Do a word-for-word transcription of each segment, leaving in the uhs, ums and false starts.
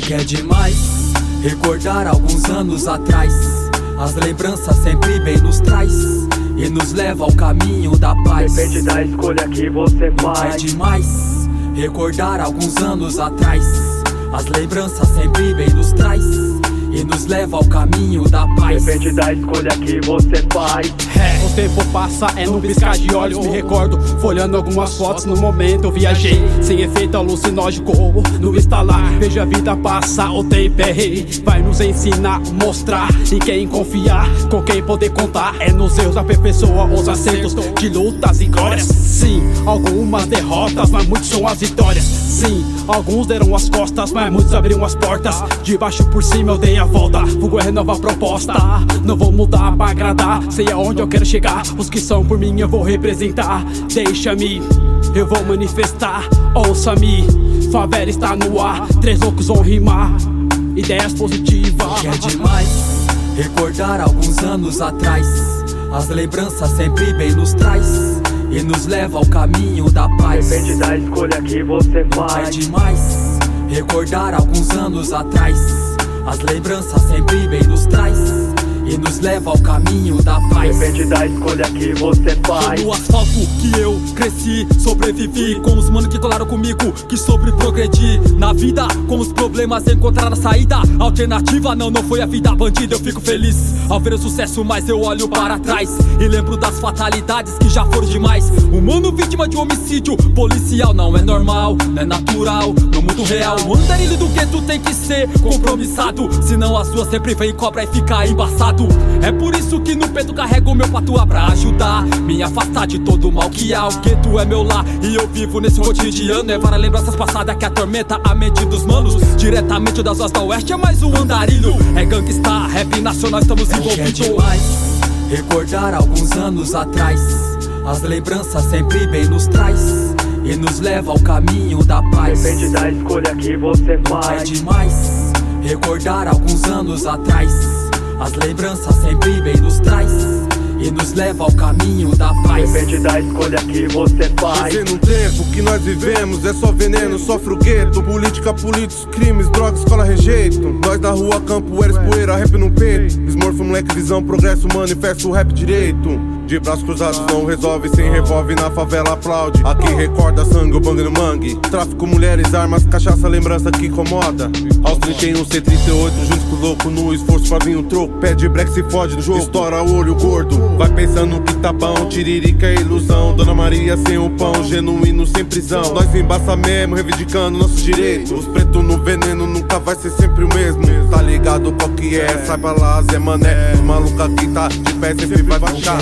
que é demais recordar alguns anos atrás. As lembranças sempre bem nos traz e nos leva ao caminho da paz. Depende da escolha que você faz. É demais recordar alguns anos atrás. As lembranças sempre bem nos traz e nos leva ao caminho da paz. Depende da escolha que você faz. É, o tempo passa, é no piscar de olhos. Me recordo, folhando algumas fotos. No momento eu viajei, sem efeito alucinógeno. No instalar, vejo a vida passar. O tempo é rei, vai nos ensinar, mostrar em quem confiar, com quem poder contar. É nos erros aperfeiçoa os acertos de lutas e glórias. Sim, algumas derrotas, mas muitos são as vitórias. Sim, alguns deram as costas, mas muitos abriram as portas. De baixo por cima eu dei a volta, fogo é renova a proposta. Não vou mudar pra agradar, sei aonde eu quero chegar. Os que são por mim eu vou representar. Deixa-me, eu vou manifestar. Ouça-me, favela está no ar. Três loucos vão rimar, ideias positivas. Que é demais recordar alguns anos atrás. As lembranças sempre bem nos traz e nos leva ao caminho da paz. Depende da escolha que você faz. É demais recordar alguns anos atrás. As lembranças sempre bem nos traz e nos leva ao caminho da paz. Depende da escolha que você faz. No asfalto que eu cresci, sobrevivi com os manos que colaram comigo, que sobre progredi na vida, com os problemas encontrar a saída. Alternativa não, não foi a vida bandida. Eu fico feliz ao ver o sucesso, mas eu olho para trás e lembro das fatalidades que já foram demais. Humano vítima de um homicídio policial não é normal, não é natural. No mundo real, o andarilho do gueto tem que ser compromissado, senão as duas sempre vem cobra e fica embaçado. É por isso que no peito carrego meu patuá pra ajudar, me afastar de todo o mal que há. O gueto é meu lar e eu vivo nesse cotidiano. É para lembranças passadas que atormenta a mente dos manos. Diretamente das ruas da oeste é mais um andarilho. É gangsta, rap nacional, estamos envolvidos. É demais recordar alguns anos atrás. As lembranças sempre bem nos traz e nos leva ao caminho da paz. Depende da escolha que você faz. É demais recordar alguns anos atrás. As lembranças sempre bem nos traz e nos leva ao caminho da paz. Depende da escolha que você faz. Dizendo um tempo que nós vivemos é só veneno, sofre o gueto. Política, políticos, crimes, drogas, escola, rejeito. Nós na rua, campo, eres poeira, rap no peito. Smurf, moleque, visão, progresso, manifesto, rap direito. De braços cruzados não resolve, sem revólver na favela aplaude. Aqui recorda sangue, o bang no mangue. Tráfico, mulheres, armas, cachaça, lembrança que incomoda. Aos trinta e um, C trinta e oito, junto com o louco, no esforço pra vir um troco. Pede break, se fode no jogo, estoura o olho gordo. Vai pensando que tá bom, tiririca é ilusão. Dona Maria sem o pão, genuíno sem prisão. Nós embaça mesmo, reivindicando nossos direitos. Os pretos no veneno nunca vai ser sempre o mesmo. Tá ligado qual que é, saiba lá, Zé Mané. Os malucos aqui tá de pé, sempre vai ficar.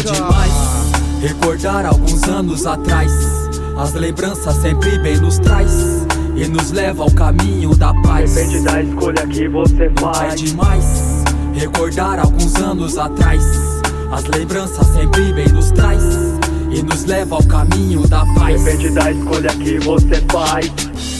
Recordar alguns anos atrás. As lembranças sempre bem nos traz e nos leva ao caminho da paz. Depende da escolha que você faz. É demais recordar alguns anos atrás. As lembranças sempre bem nos traz e nos leva ao caminho da paz. Depende da escolha que você faz.